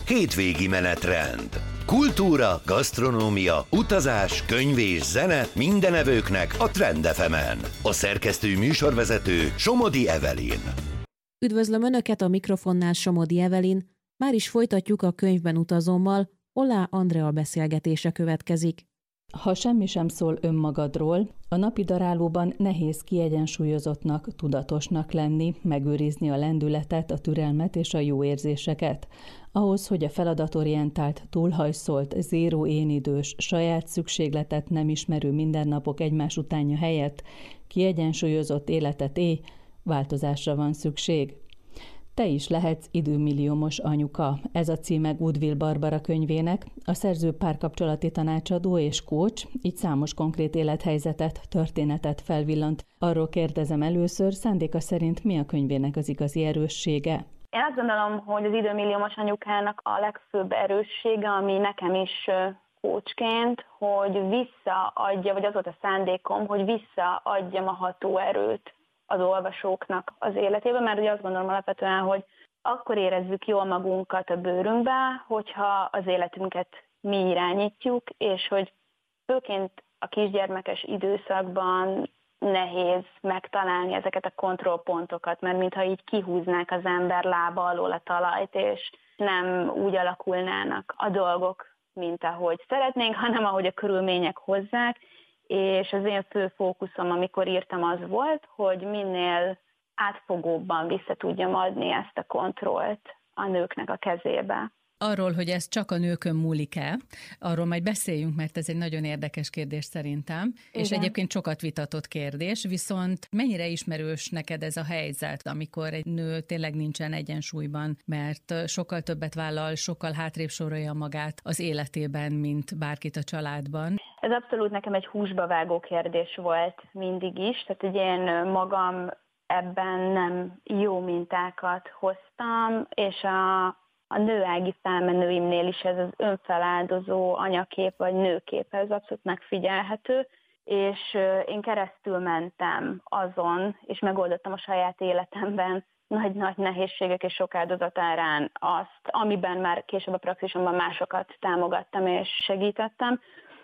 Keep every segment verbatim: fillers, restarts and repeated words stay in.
hétvégi menetrend. Kultúra, gasztronómia, utazás, könyv és zene minden evőknek a Trend ef emen. A szerkesztő műsorvezető Somodi Evelyn. Üdvözlöm Önöket, a mikrofonnál Somodi Evelyn. Már is folytatjuk a Könyvben utazommal, Ollá Andrea beszélgetése következik. Ha semmi sem szól önmagadról, a napi darálóban nehéz kiegyensúlyozottnak, tudatosnak lenni, megőrizni a lendületet, a türelmet és a jó érzéseket. Ahhoz, hogy a feladatorientált, túlhajszolt, zéró énidős, saját szükségletet nem ismerő mindennapok egymás utánja helyett kiegyensúlyozott életet élj, változásra van szükség. Te is lehetsz időmilliómos anyuka. Ez a címe Goodwill Barbara könyvének. A szerző párkapcsolati tanácsadó és coach, így számos konkrét élethelyzetet, történetet felvillant. Arról kérdezem először, szándéka szerint mi a könyvének az igazi erőssége? Én azt gondolom, hogy az időmilliómos anyukának a legfőbb erőssége, ami nekem is coachként, hogy visszaadja, vagy az volt a szándékom, hogy visszaadjam a hatóerőt az olvasóknak az életében, mert ugye azt gondolom alapvetően, hogy akkor érezzük jól magunkat a bőrünkbe, hogyha az életünket mi irányítjuk, és hogy főként a kisgyermekes időszakban nehéz megtalálni ezeket a kontrollpontokat, mert mintha így kihúznák az ember lába alól a talajt, és nem úgy alakulnának a dolgok, mint ahogy szeretnénk, hanem ahogy a körülmények hozzák. És az én fő fókuszom, amikor írtam, az volt, hogy minél átfogóbban vissza tudjam adni ezt a kontrollt a nőknek a kezébe. Arról, hogy ez csak a nőkön múlik-e, arról majd beszéljünk, mert ez egy nagyon érdekes kérdés szerintem, igen. És egyébként sokat vitatott kérdés, viszont mennyire ismerős neked ez a helyzet, amikor egy nő tényleg nincsen egyensúlyban, mert sokkal többet vállal, sokkal hátrébb sorolja magát az életében, mint bárkit a családban? Ez abszolút nekem egy húsba vágó kérdés volt mindig is, tehát hogy én magam ebben nem jó mintákat hoztam, és a A nőági felmenőimnél is ez az önfeláldozó anyakép vagy nőkép, ez abszolút megfigyelhető, és én keresztül mentem azon, és megoldottam a saját életemben nagy-nagy nehézségek és sok áldozat árán azt, amiben már később a praxisomban másokat támogattam és segítettem,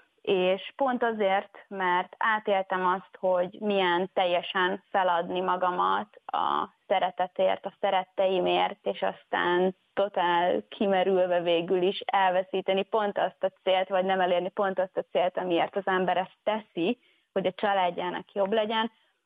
és pont azért, mert átéltem azt, hogy milyen teljesen feladni magamat a szeretetért, a szeretteimért, és aztán totál kimerülve végül is elveszíteni pont azt a célt, vagy nem elérni pont azt a célt, amiért az ember ezt teszi, hogy a családjának jobb legyen,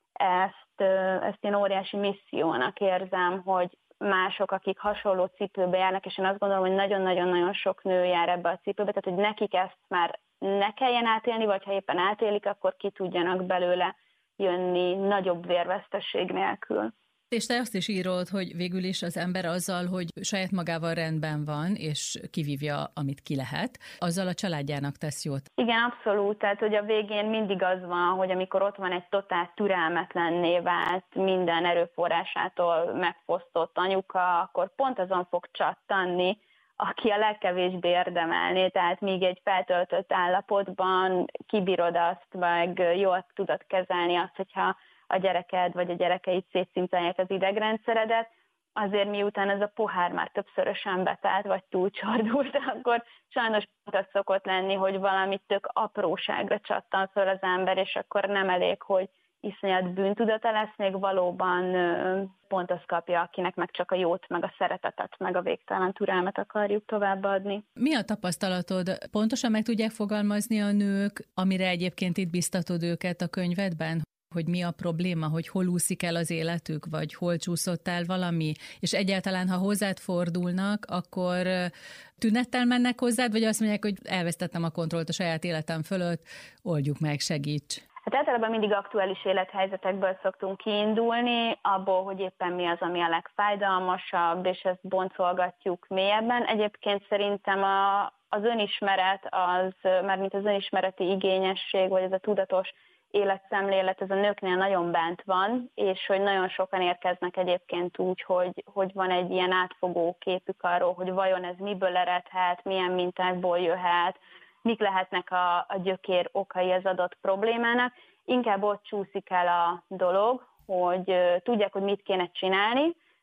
ezt, ezt én óriási missziónak érzem, hogy mások, akik hasonló cipőbe járnak, és én azt gondolom, hogy nagyon-nagyon-nagyon sok nő jár ebbe a cipőbe, tehát hogy nekik ezt már ne kelljen átélni, vagy ha éppen átélik, akkor ki tudjanak belőle jönni nagyobb vérvesztesség nélkül. És te azt is írod, hogy végül is az ember azzal, hogy saját magával rendben van, és kivívja, amit ki lehet, azzal a családjának tesz jót. Igen, abszolút. Tehát, hogy a végén mindig az van, hogy amikor ott van egy totál türelmetlenné vált, minden erőforrásától megfosztott anyuka, akkor pont azon fog csattanni, aki a legkevésbé érdemelné, tehát míg egy feltöltött állapotban kibírod azt, meg jól tudod kezelni azt, hogyha a gyereked vagy a gyerekeid szétszintálják az idegrendszeredet, azért miután ez a pohár már többszörösen betelt, vagy túlcsordult, akkor sajnos az szokott lenni, hogy valami tök apróságra csattan föl az ember, és akkor nem elég, hogy iszonyat bűntudata lesz, még valóban pont azt kapja, akinek meg csak a jót, meg a szeretetet, meg a végtelen türelmet akarjuk továbbadni. Mi a tapasztalatod? Pontosan meg tudják fogalmazni a nők, amire egyébként itt biztatod őket a könyvedben? Hogy mi a probléma, hogy hol úszik el az életük, vagy hol csúszott el valami, és egyáltalán, ha hozzád fordulnak, akkor tünettel mennek hozzád, vagy azt mondják, hogy elvesztettem a kontrollt a saját életem fölött, oldjuk meg, segíts. Hát általában mindig aktuális élethelyzetekből szoktunk kiindulni, abból, hogy éppen mi az, ami a legfájdalmasabb, és ezt boncolgatjuk mélyebben. Egyébként szerintem a, az önismeret, az, mert mint az önismereti igényesség, vagy ez a tudatos életszemlélet, ez a nőknél nagyon bent van, és hogy nagyon sokan érkeznek egyébként úgy, hogy, hogy van egy ilyen átfogó képük arról, hogy vajon ez miből eredhet, milyen mintákból jöhet, mik lehetnek a, a gyökér okai az adott problémának. Inkább ott csúszik el a dolog, hogy tudják, hogy mit kéne csinálni,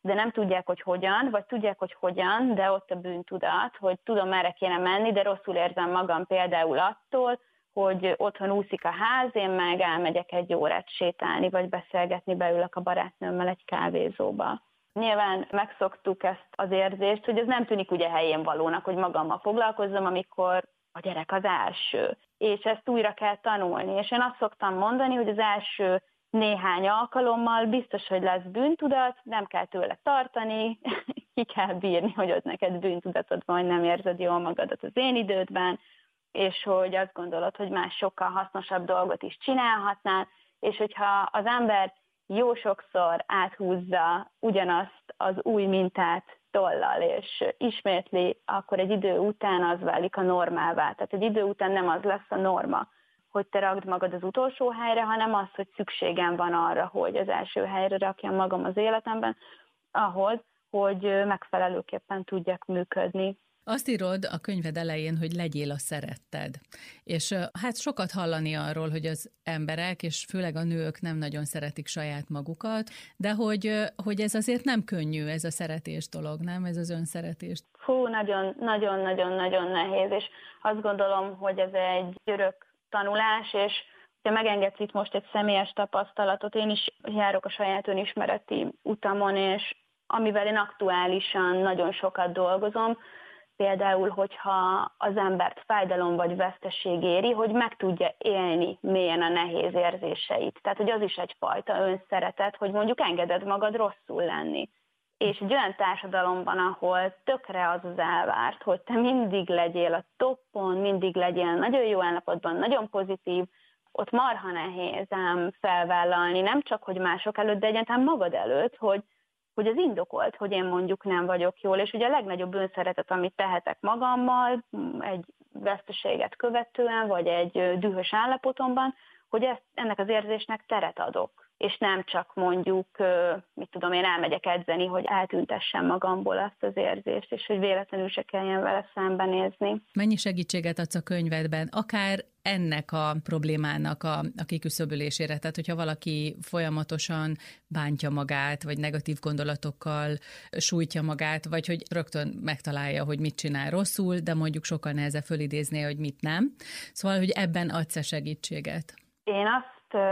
de nem tudják, hogy hogyan, vagy tudják, hogy hogyan, de ott a bűntudat, hogy tudom, merre kéne menni, de rosszul érzem magam például attól, hogy otthon úszik a ház, én meg elmegyek egy órát sétálni, vagy beszélgetni, beülök a barátnőmmel egy kávézóba. Nyilván megszoktuk ezt az érzést, hogy ez nem tűnik ugye helyén valónak, hogy magammal foglalkozzam, amikor a gyerek az első. És ezt újra kell tanulni. És én azt szoktam mondani, hogy az első néhány alkalommal biztos, hogy lesz bűntudat, nem kell tőle tartani, ki kell bírni, hogy ott neked bűntudatod van, hogy nem érzed jól magadat az én idődben, és hogy azt gondolod, hogy más sokkal hasznosabb dolgot is csinálhatnál, és hogyha az ember jó sokszor áthúzza ugyanazt az új mintát tollal, és ismétli, akkor egy idő után az válik a normává. Tehát egy idő után nem az lesz a norma, hogy te rakd magad az utolsó helyre, hanem az, hogy szükségem van arra, hogy az első helyre rakjam magam az életemben, ahhoz, hogy megfelelőképpen tudjak működni. Azt írod a könyved elején, hogy legyél a szeretted. És hát sokat hallani arról, hogy az emberek, és főleg a nők nem nagyon szeretik saját magukat, de hogy, hogy ez azért nem könnyű, ez a szeretés dolog, nem? Ez az önszeretés. Fú, nagyon-nagyon-nagyon-nagyon nehéz, és azt gondolom, hogy ez egy örök tanulás, és ha megengedsz itt most egy személyes tapasztalatot, én is járok a saját önismereti utamon, és amivel én aktuálisan nagyon sokat dolgozom, például, hogyha az embert fájdalom vagy veszteség éri, hogy meg tudja élni mélyen a nehéz érzéseit. Tehát, hogy az is egyfajta önszeretet, hogy mondjuk engeded magad rosszul lenni. És egy olyan társadalomban, ahol tökre az az elvárt, hogy te mindig legyél a toppon, mindig legyél nagyon jó állapotban, nagyon pozitív, ott marha nehéz ám felvállalni, nem csak, hogy mások előtt, de egyáltalán magad előtt, hogy hogy az indokolt, hogy én mondjuk nem vagyok jól, és ugye a legnagyobb önszeretet, amit tehetek magammal, egy veszteséget követően, vagy egy dühös állapotomban, hogy ezt, ennek az érzésnek teret adok. És nem csak mondjuk, mit tudom én, elmegyek edzeni, hogy eltüntessem magamból azt az érzést, és hogy véletlenül se kelljen vele szembenézni. Mennyi segítséget adsz a könyvedben, akár ennek a problémának a, a kiküszöbölésére? Tehát, hogyha valaki folyamatosan bántja magát, vagy negatív gondolatokkal sújtja magát, vagy hogy rögtön megtalálja, hogy mit csinál rosszul, de mondjuk sokkal nehezebb fölidézni, hogy mit nem. Szóval, hogy ebben adsz-e segítséget? Én azt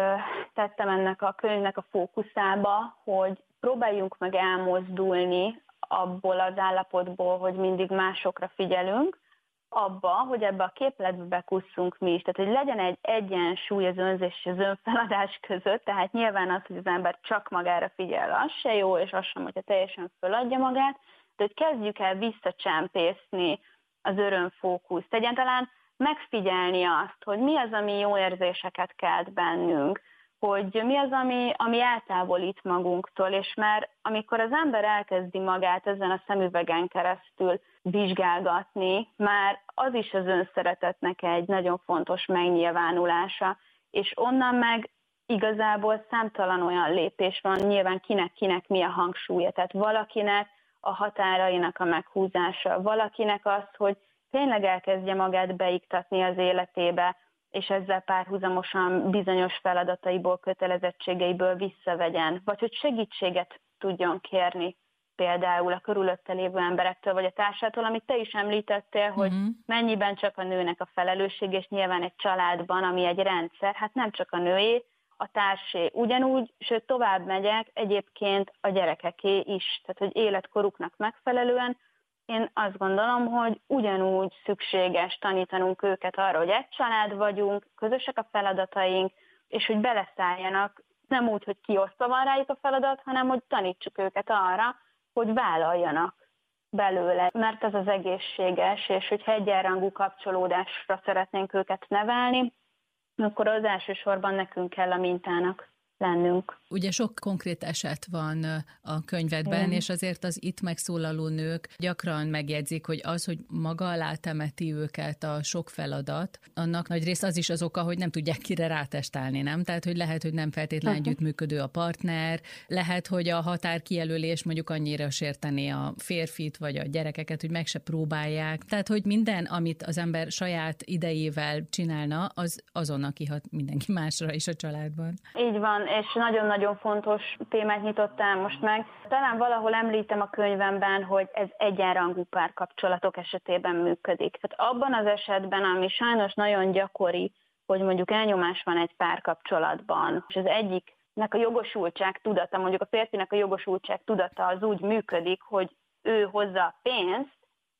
tettem ennek a könyvnek a fókuszába, hogy próbáljunk meg elmozdulni abból az állapotból, hogy mindig másokra figyelünk, abba, hogy ebbe a képletbe bekusszunk mi is. Tehát, hogy legyen egy egyensúly az önzés és az önfeladás között, tehát nyilván az, hogy az ember csak magára figyel, az se jó, és az sem, hogyha teljesen föladja magát, de hogy kezdjük el visszacsempészni az örömfókuszt. Egyáltalán megfigyelni azt, hogy mi az, ami jó érzéseket kelt bennünk, hogy mi az, ami, ami eltávolít magunktól, és már amikor az ember elkezdi magát ezen a szemüvegen keresztül vizsgálgatni, már az is az önszeretetnek egy nagyon fontos megnyilvánulása, és onnan meg igazából számtalan olyan lépés van, nyilván kinek-kinek mi a hangsúlya, tehát valakinek a határainak a meghúzása, valakinek az, hogy tényleg elkezdje magát beiktatni az életébe, és ezzel párhuzamosan bizonyos feladataiból, kötelezettségeiből visszavegyen, vagy hogy segítséget tudjon kérni például a körülötte lévő emberektől, vagy a társától, amit te is említettél, hogy uh-huh. mennyiben csak a nőnek a felelősség, és nyilván egy családban, ami egy rendszer, hát nem csak a nőé, a társé ugyanúgy, sőt tovább megyek, egyébként a gyerekeké is, tehát hogy életkoruknak megfelelően. Én azt gondolom, hogy ugyanúgy szükséges tanítanunk őket arra, hogy egy család vagyunk, közösek a feladataink, és hogy beleszálljanak, nem úgy, hogy kiosztva van rájuk a feladat, hanem hogy tanítsuk őket arra, hogy vállaljanak belőle, mert ez az egészséges, és hogyha egyenrangú kapcsolódásra szeretnénk őket nevelni, akkor az elsősorban nekünk kell a mintának lennünk. Ugye sok konkrét eset van a könyvedben, igen. És azért az itt megszólaló nők gyakran megjegyzik, hogy az, hogy maga alá temeti őket a sok feladat, annak nagyrészt az is az oka, hogy nem tudják kire rátestálni, nem? Tehát, hogy lehet, hogy nem feltétlenül uh-huh. együttműködő a partner, lehet, hogy a határkijelölés mondjuk annyira sértené a férfit, vagy a gyerekeket, hogy meg se próbálják. Tehát, hogy minden, amit az ember saját idejével csinálna, az azonnal kihat mindenki másra is a családban. Így van, és nagyon-nagyon fontos témát nyitottál most meg. Talán valahol említem a könyvemben, hogy ez egyenrangú párkapcsolatok esetében működik. Tehát abban az esetben, ami sajnos nagyon gyakori, hogy mondjuk elnyomás van egy párkapcsolatban, és az egyiknek a jogosultság tudata, mondjuk a férfinek a jogosultság tudata az úgy működik, hogy ő hozza a pénzt,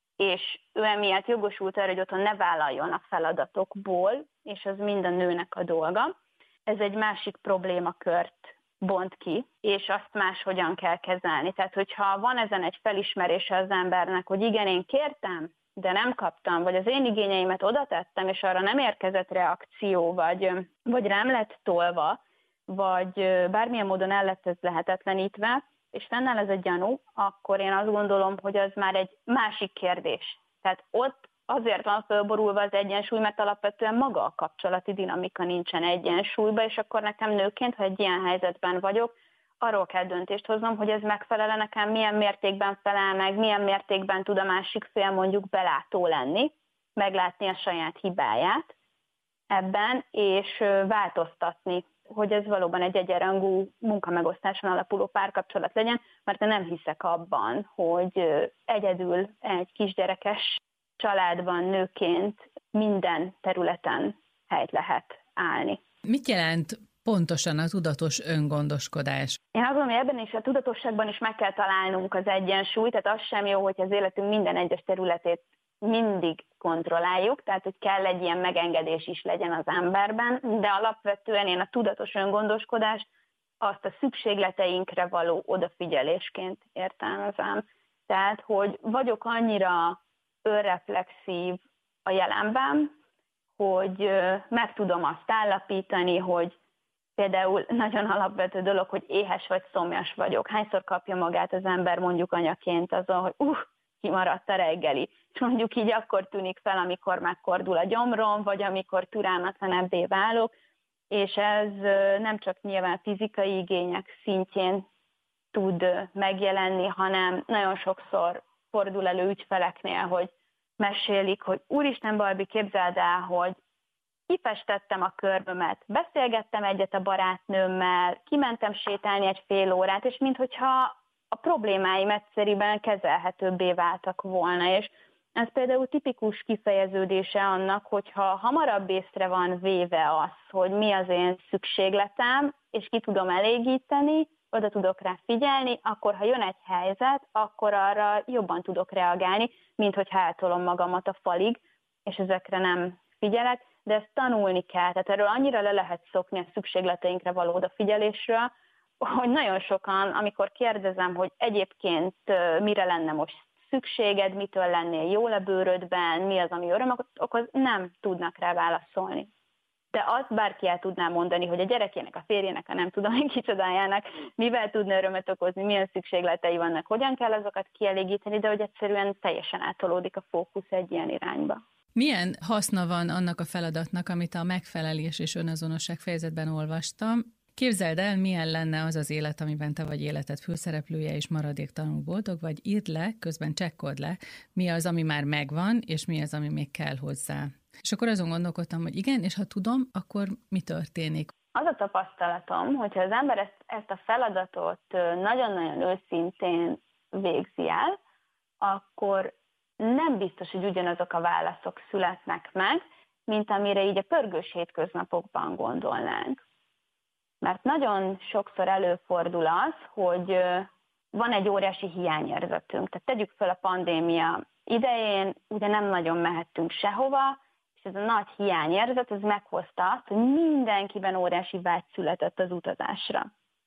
és ő emiatt jogosult arra, hogy otthon ne vállaljon a feladatokból, és az mind a nőnek a dolga. Ez egy másik problémakört bont ki, és azt máshogyan kell kezelni. Tehát, hogyha van ezen egy felismerése az embernek, hogy igen, én kértem, de nem kaptam, vagy az én igényeimet oda tettem, és arra nem érkezett reakció, vagy, vagy rám lett tolva, vagy bármilyen módon el lett ez lehetetlenítve, és fennáll ez a gyanú, akkor én azt gondolom, hogy az már egy másik kérdés. Tehát ott azért van fölborulva az egyensúly, mert alapvetően maga a kapcsolati dinamika nincsen egyensúlyban, és akkor nekem nőként, ha egy ilyen helyzetben vagyok, arról kell döntést hoznom, hogy ez megfelel nekem, milyen mértékben felel meg, milyen mértékben tud a másik fél mondjuk belátó lenni, meglátni a saját hibáját ebben, és változtatni, hogy ez valóban egy egyenrangú munkamegosztáson alapuló párkapcsolat legyen, mert én nem hiszek abban, hogy egyedül egy kisgyerekes családban nőként minden területen helyt lehet állni. Mit jelent pontosan a tudatos öngondoskodás? Én azt gondolom, hogy ebben is a tudatosságban is meg kell találnunk az egyensúlyt, tehát az sem jó, hogy az életünk minden egyes területét mindig kontrolláljuk, tehát hogy kell egy ilyen megengedés is legyen az emberben, de alapvetően én a tudatos öngondoskodást azt a szükségleteinkre való odafigyelésként értelmezem. Tehát, hogy vagyok annyira önreflexív a jelenben, hogy meg tudom azt állapítani, hogy például nagyon alapvető dolog, hogy éhes vagy szomjas vagyok. Hányszor kapja magát az ember mondjuk anyaként azon, hogy uh, kimaradt a reggeli. És mondjuk így akkor tűnik fel, amikor megkordul a gyomrom, vagy amikor türelmetlenebbé válok, és ez nem csak nyilván fizikai igények szintjén tud megjelenni, hanem nagyon sokszor fordul elő ügyfeleknél, hogy mesélik, hogy úristen Balbi, képzeld el, hogy kifestettem a körbömet, beszélgettem egyet a barátnőmmel, kimentem sétálni egy fél órát, és minthogyha a problémáim egyszerűen kezelhetőbbé váltak volna, és ez például tipikus kifejeződése annak, hogyha hamarabb észre van véve az, hogy mi az én szükségletem, és ki tudom elégíteni, oda tudok rá figyelni, akkor ha jön egy helyzet, akkor arra jobban tudok reagálni, mint hogyha eltolom magamat a falig, és ezekre nem figyelek, de ezt tanulni kell, tehát erről annyira le lehet szokni a szükségleteinkre való odafigyelésről, hogy nagyon sokan, amikor kérdezem, hogy egyébként mire lenne most szükséged, mitől lennél jól a bőrödben, mi az, ami örömöt okoz, nem tudnak rá válaszolni. De azt bárki el tudná mondani, hogy a gyerekének, a férjének, a nem tudom én kicsodájának, mivel tudna örömet okozni, milyen szükségletei vannak, hogyan kell azokat kielégíteni, de hogy egyszerűen teljesen átolódik a fókusz egy ilyen irányba. Milyen haszna van annak a feladatnak, amit a megfelelés és önazonosság fejezetben olvastam? Képzeld el, milyen lenne az az élet, amiben te vagy életed főszereplője, és maradéktalanul boldog vagy, írd le, közben csekkold le, mi az, ami már megvan, és mi az, ami még kell hozzá. És akkor azon gondolkodtam, hogy igen, és ha tudom, akkor mi történik? Az a tapasztalatom, hogyha az ember ezt, ezt a feladatot nagyon-nagyon őszintén végzi el, akkor nem biztos, hogy ugyanazok a válaszok születnek meg, mint amire így a pörgős hétköznapokban gondolnánk. Mert nagyon sokszor előfordul az, hogy van egy óriási hiányérzetünk. Tehát tegyük fel a pandémia idején, ugye nem nagyon mehettünk sehova, és ez a nagy hiányérzet, ez meghozta azt, hogy mindenkiben óriási vágy született az utazásra.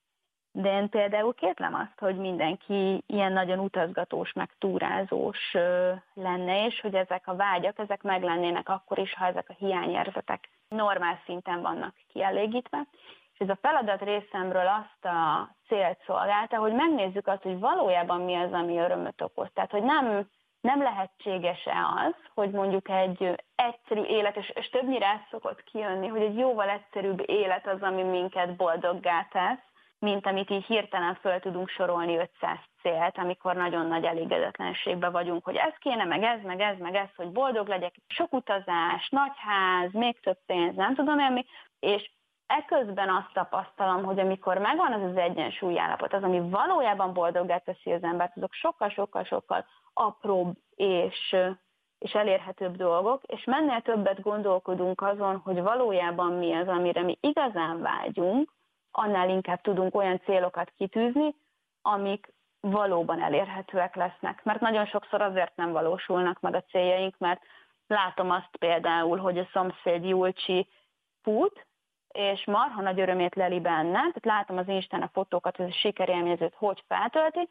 De én például kétlem azt, hogy mindenki ilyen nagyon utazgatós, meg túrázós lenne, és hogy ezek a vágyak, ezek meglennének akkor is, ha ezek a hiányérzetek normál szinten vannak kielégítve. És ez a feladat részemről azt a célt szolgálta, hogy megnézzük azt, hogy valójában mi az, ami örömöt okoz. Tehát, hogy nem, nem lehetséges-e az, hogy mondjuk egy egyszerű élet, és, és többnyire ez szokott kijönni, hogy egy jóval egyszerűbb élet az, ami minket boldoggá tesz, mint amit így hirtelen föl tudunk sorolni ötszáz célt, amikor nagyon nagy elégedetlenségben vagyunk, hogy ez kéne, meg ez, meg ez, meg ez, hogy boldog legyek. Sok utazás, nagy ház, még több pénz, nem tudom én mi, és eközben azt tapasztalom, hogy amikor megvan az az egyensúlyállapot, az, ami valójában boldoggá teszi az embert, azok sokkal-sokkal-sokkal apróbb és, és elérhetőbb dolgok, és mennél többet gondolkodunk azon, hogy valójában mi az, amire mi igazán vágyunk, annál inkább tudunk olyan célokat kitűzni, amik valóban elérhetőek lesznek. Mert nagyon sokszor azért nem valósulnak meg a céljaink, mert látom azt például, hogy a szomszéd Julcsi fut, és marha nagy örömét leli benne, tehát látom az Instán a fotókat, hogy a sikerélményezőt hogy feltölti,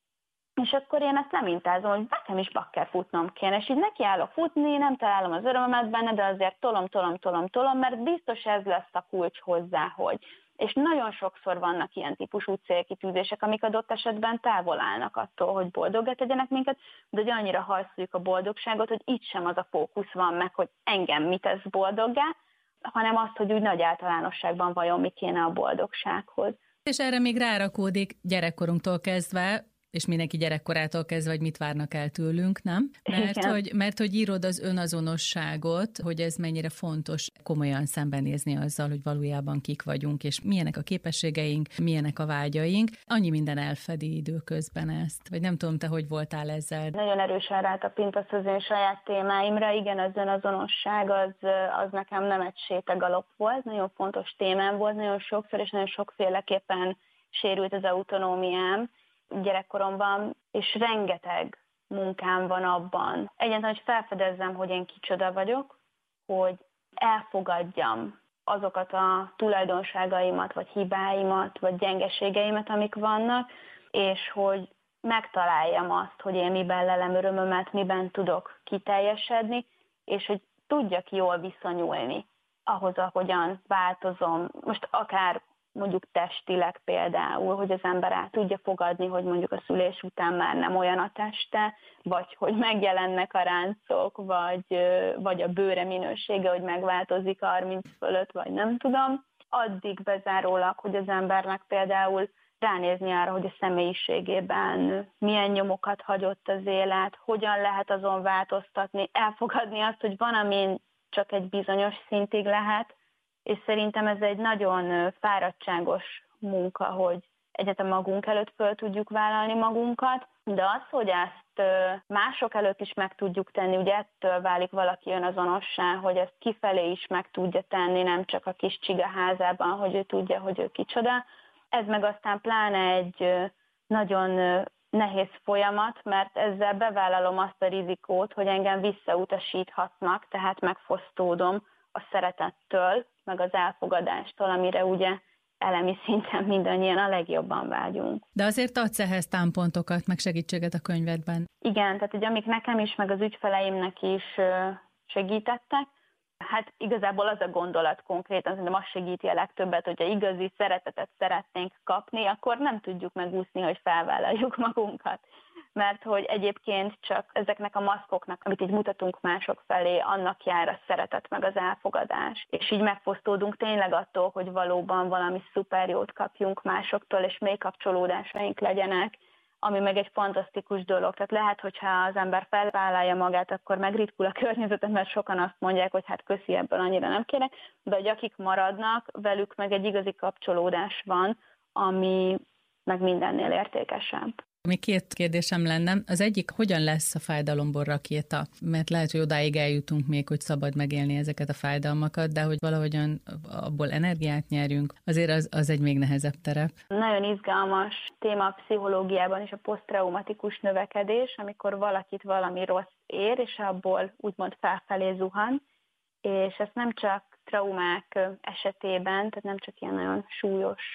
és akkor én ezt lemintázom, hogy nekem is bakker futnom kéne, és így nekiállok futni, nem találom az örömömet benne, de azért tolom, tolom, tolom, tolom, mert biztos ez lesz a kulcs hozzá, hogy. És nagyon sokszor vannak ilyen típusú célkitűzések, amik adott esetben távol állnak attól, hogy boldoggá tegyenek minket, de hogy annyira hajszoljuk a boldogságot, hogy itt sem az a fókusz van meg, hogy engem mit tesz boldoggá, hanem azt, hogy úgy nagy általánosságban vajon mi kéne a boldogsághoz. És erre még rárakódik gyerekkorunktól kezdve, és mindenki gyerekkorától kezdve, hogy mit várnak el tőlünk, nem? Mert hogy, mert hogy írod az önazonosságot, hogy ez mennyire fontos komolyan szembenézni azzal, hogy valójában kik vagyunk, és milyenek a képességeink, milyenek a vágyaink. Annyi minden elfedi időközben ezt. Vagy nem tudom, te hogy voltál ezzel? Nagyon erősen rátapintasz az én saját témáimra. Igen, az önazonosság az, az nekem nem egy sétagalop volt. Nagyon fontos témám volt, nagyon sokszor és nagyon sokféleképpen sérült az autonómiám gyerekkoromban, és rengeteg munkám van abban. Egyáltalán, hogy felfedezzem, hogy én kicsoda vagyok, hogy elfogadjam azokat a tulajdonságaimat, vagy hibáimat, vagy gyengeségeimet, amik vannak, és hogy megtaláljam azt, hogy én miben lelem örömömet, miben tudok kiteljesedni, és hogy tudjak jól viszonyulni ahhoz, ahogyan változom. Most akár mondjuk testileg például, hogy az ember el tudja fogadni, hogy mondjuk a szülés után már nem olyan a teste, vagy hogy megjelennek a ráncok, vagy, vagy a bőre minősége, hogy megváltozik harminc fölött, vagy nem tudom. Addig bezárólag, hogy az embernek például ránézni arra, hogy a személyiségében milyen nyomokat hagyott az élet, hogyan lehet azon változtatni, elfogadni azt, hogy van, amin csak egy bizonyos szintig lehet, és szerintem ez egy nagyon fáradtságos munka, hogy egyetem magunk előtt föl tudjuk vállalni magunkat, de az, hogy ezt mások előtt is meg tudjuk tenni, ugye ettől válik valaki önazonossá, hogy ezt kifelé is meg tudja tenni, nem csak a kis csiga házában, hogy ő tudja, hogy ő kicsoda. Ez meg aztán pláne egy nagyon nehéz folyamat, mert ezzel bevállalom azt a rizikót, hogy engem visszautasíthatnak, tehát megfosztódom a szeretettől, meg az elfogadástól, amire ugye elemi szinten mindannyian a legjobban vágyunk. De azért adsz ehhez támpontokat, meg segítséget a könyvedben. Igen, tehát ugye amik nekem is, meg az ügyfeleimnek is segítettek, hát igazából az a gondolat konkrétan, szerintem az segíti a legtöbbet, hogyha igazi szeretetet szeretnénk kapni, akkor nem tudjuk megúszni, hogy felvállaljuk magunkat. Mert hogy egyébként csak ezeknek a maszkoknak, amit így mutatunk mások felé, annak jár a szeretet meg az elfogadás. És így megfosztódunk tényleg attól, hogy valóban valami szuper jót kapjunk másoktól, és mély kapcsolódásaink legyenek, ami meg egy fantasztikus dolog. Tehát lehet, hogyha az ember felvállalja magát, akkor megritkul a környezetet, mert sokan azt mondják, hogy hát köszi, ebből annyira nem kérek, de hogy akik maradnak, velük meg egy igazi kapcsolódás van, ami meg mindennél értékesebb. Még két kérdésem lenne. Az egyik, hogyan lesz a fájdalomból rakéta? Mert lehet, hogy odáig eljutunk még, hogy szabad megélni ezeket a fájdalmakat, de hogy valahogyan abból energiát nyerjünk, azért az, az egy még nehezebb terep. Nagyon izgalmas téma a pszichológiában is a poszttraumatikus növekedés, amikor valakit valami rossz ér, és abból úgymond felfelé zuhan, és ez nem csak traumák esetében, tehát nem csak ilyen nagyon súlyos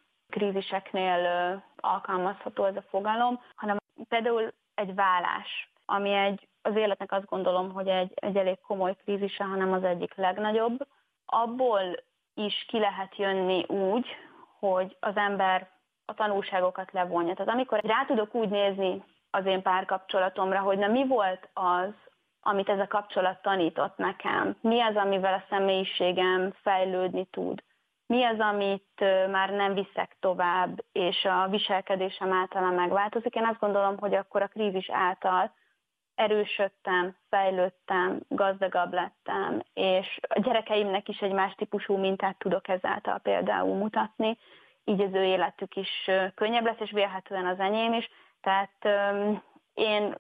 kríziseknél alkalmazható ez a fogalom, hanem például egy vállás, ami egy, az életnek azt gondolom, hogy egy, egy elég komoly krízise, hanem az egyik legnagyobb. Abból is ki lehet jönni úgy, hogy az ember a tanulságokat levonja. Tehát amikor rá tudok úgy nézni az én párkapcsolatomra, hogy na mi volt az, amit ez a kapcsolat tanított nekem, mi az, amivel a személyiségem fejlődni tud, mi az, amit már nem viszek tovább, és a viselkedésem által megváltozik. Én azt gondolom, hogy akkor a krízis által erősödtem, fejlődtem, gazdagabb lettem, és a gyerekeimnek is egy más típusú mintát tudok ezáltal például mutatni, így az ő életük is könnyebb lesz, és vélhetően az enyém is. Tehát um, én,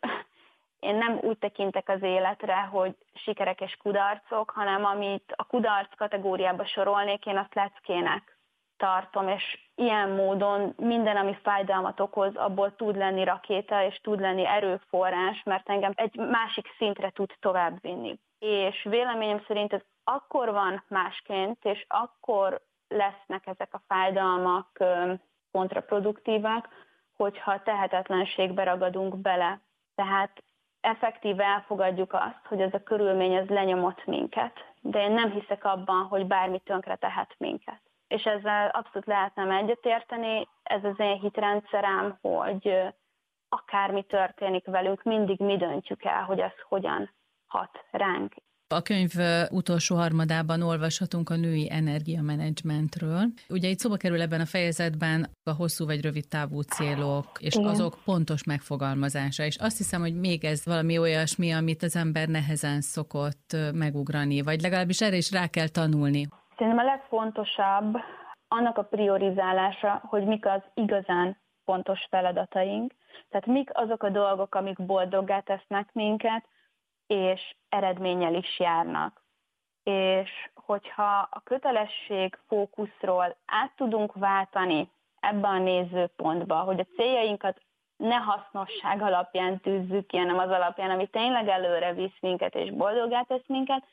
én nem úgy tekintek az életre, hogy sikerek és kudarcok, hanem amit a kudarc kategóriába sorolnék, én azt leckének tartom, és ilyen módon minden, ami fájdalmat okoz, abból tud lenni rakéta, és tud lenni erőforrás, mert engem egy másik szintre tud továbbvinni. És véleményem szerint ez akkor van másként, és akkor lesznek ezek a fájdalmak kontraproduktívak, hogyha tehetetlenségbe ragadunk bele. Tehát effektíve elfogadjuk azt, hogy ez a körülmény ez lenyomott minket, de én nem hiszek abban, hogy bármi tönkre tehet minket. És ezzel abszolút lehetnem egyetérteni, ez az én hitrendszerem, hogy akármi történik velünk, mindig mi döntjük el, hogy ez hogyan hat ránk. A könyv utolsó harmadában olvashatunk a női energiamenedzsmentről. Ugye itt szóba kerül ebben a fejezetben a hosszú vagy rövid távú célok, és igen, azok pontos megfogalmazása. És azt hiszem, hogy még ez valami olyasmi, amit az ember nehezen szokott megugrani, vagy legalábbis erre is rá kell tanulni. Szerintem a legfontosabb annak a priorizálása, hogy mik az igazán fontos feladataink, tehát mik azok a dolgok, amik boldoggá tesznek minket, és eredménnyel is járnak. És hogyha a kötelesség fókuszról át tudunk váltani ebbe a nézőpontba, hogy a céljainkat ne hasznosság alapján tűzzük ki, hanem az alapján, ami tényleg előre visz minket és boldoggá tesz minket,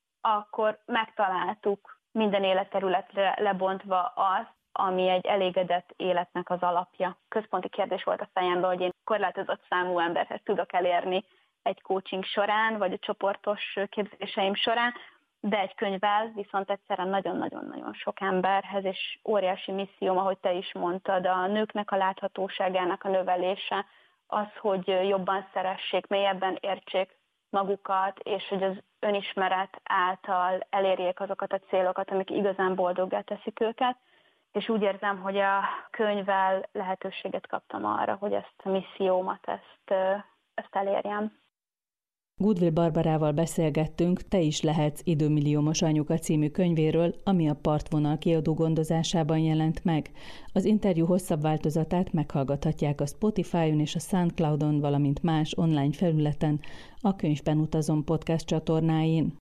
akkor megtaláltuk minden életterületre lebontva azt, ami egy elégedett életnek az alapja. Központi kérdés volt a fejemben, hogy én korlátozott számú emberhez tudok elérni egy coaching során, vagy a csoportos képzéseim során, de egy könyvvel viszont egyszerűen nagyon-nagyon-nagyon sok emberhez, és óriási misszióm, ahogy te is mondtad, a nőknek a láthatóságának a növelése, az, hogy jobban szeressék, mélyebben értsék magukat, és hogy az önismeret által elérjék azokat a célokat, amik igazán boldoggá teszik őket, és úgy érzem, hogy a könyvvel lehetőséget kaptam arra, hogy ezt a missziómat, ezt, ezt elérjem. Goodwill Barbarával beszélgettünk, Te is lehetsz időmilliómos anyuka című könyvéről, ami a Partvonal kiadó gondozásában jelent meg. Az interjú hosszabb változatát meghallgathatják a Spotify-on és a SoundCloud-on, valamint más online felületen, a Könyvben utazom podcast csatornáin.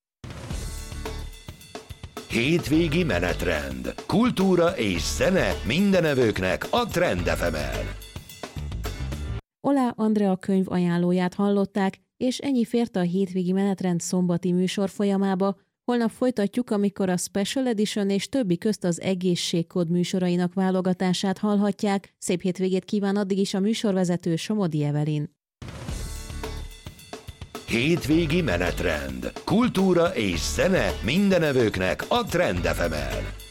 Hétvégi menetrend. Kultúra és zene mindenevőknek a Trend ef em-en. Oláh Andrea könyv ajánlóját hallották, és ennyi fért a hétvégi menetrend szombati műsor folyamába. Holnap folytatjuk, amikor a Special Edition és többi közt az Egészségkód műsorainak válogatását hallhatják. Szép hétvégét kíván addig is a műsorvezető Somodi Evelyn. Hétvégi menetrend. Kultúra és zene mindenevőknek a Trend ef em-en.